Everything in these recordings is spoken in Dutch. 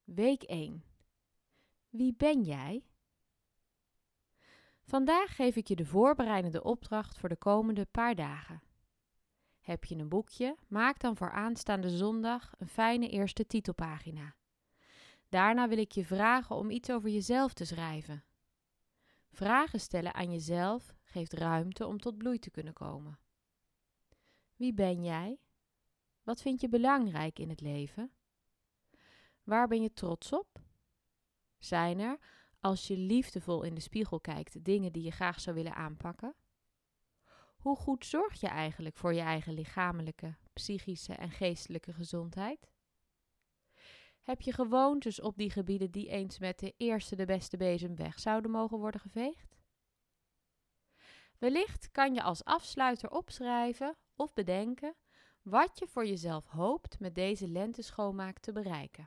Week 1. Wie ben jij? Vandaag geef ik je de voorbereidende opdracht voor de komende paar dagen. Heb je een boekje? Maak dan voor aanstaande zondag een fijne eerste titelpagina. Daarna wil ik je vragen om iets over jezelf te schrijven. Vragen stellen aan jezelf geeft ruimte om tot bloei te kunnen komen. Wie ben jij? Wat vind je belangrijk in het leven? Waar ben je trots op? Zijn er, als je liefdevol in de spiegel kijkt, dingen die je graag zou willen aanpakken? Hoe goed zorg je eigenlijk voor je eigen lichamelijke, psychische en geestelijke gezondheid? Heb je gewoontes op die gebieden die eens met de eerste de beste bezem weg zouden mogen worden geveegd? Wellicht kan je als afsluiter opschrijven of bedenken wat je voor jezelf hoopt met deze lenteschoonmaak te bereiken.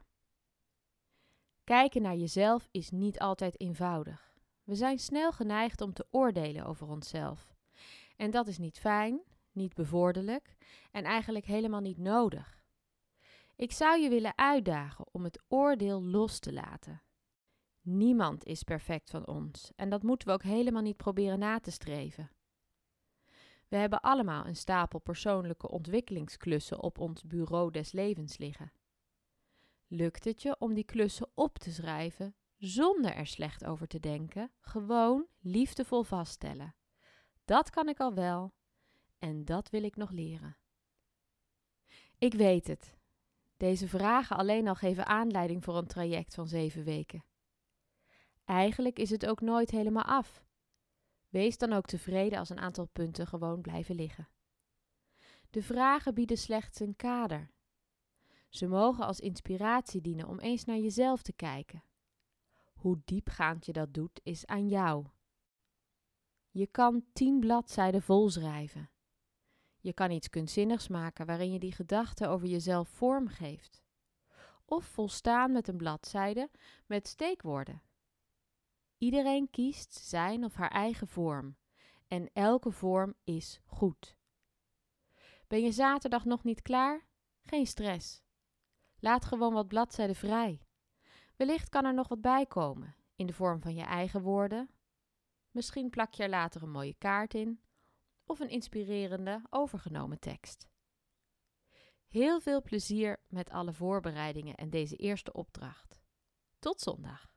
Kijken naar jezelf is niet altijd eenvoudig. We zijn snel geneigd om te oordelen over onszelf. En dat is niet fijn, niet bevorderlijk en eigenlijk helemaal niet nodig. Ik zou je willen uitdagen om het oordeel los te laten. Niemand is perfect van ons en dat moeten we ook helemaal niet proberen na te streven. We hebben allemaal een stapel persoonlijke ontwikkelingsklussen op ons bureau des levens liggen. Lukt het je om die klussen op te schrijven zonder er slecht over te denken, gewoon liefdevol vaststellen? Dat kan ik al wel en dat wil ik nog leren. Ik weet het. Deze vragen alleen al geven aanleiding voor een traject van 7 weken. Eigenlijk is het ook nooit helemaal af. Wees dan ook tevreden als een aantal punten gewoon blijven liggen. De vragen bieden slechts een kader. Ze mogen als inspiratie dienen om eens naar jezelf te kijken. Hoe diepgaand je dat doet, is aan jou. Je kan 10 bladzijden vol schrijven. Je kan iets kunstzinnigs maken waarin je die gedachten over jezelf vorm geeft. Of volstaan met een bladzijde met steekwoorden. Iedereen kiest zijn of haar eigen vorm. En elke vorm is goed. Ben je zaterdag nog niet klaar? Geen stress. Laat gewoon wat bladzijden vrij. Wellicht kan er nog wat bij komen, in de vorm van je eigen woorden. Misschien plak je er later een mooie kaart in, of een inspirerende, overgenomen tekst. Heel veel plezier met alle voorbereidingen en deze eerste opdracht. Tot zondag.